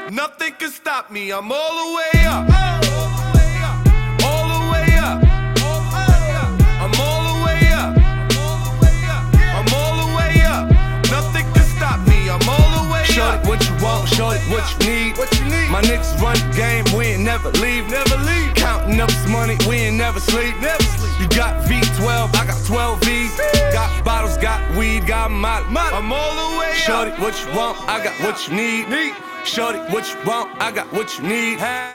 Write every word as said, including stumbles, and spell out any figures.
Nothing can stop me, I'm all the way up. All the way up. I'm all the way up. I'm all the way up. Nothing can stop me, I'm all the way up. Shorty, what you want, shorty, what you need. What you need? My niggas run the game, we ain't never leave. Never leave. Counting up this money, we ain't never sleep. Never sleep. You got V twelve, I got twelve V's. Got bottles, got weed, got molly. I'm all the way up. Shorty, what you want, I got what you need. Shorty, what you want, I got what you need.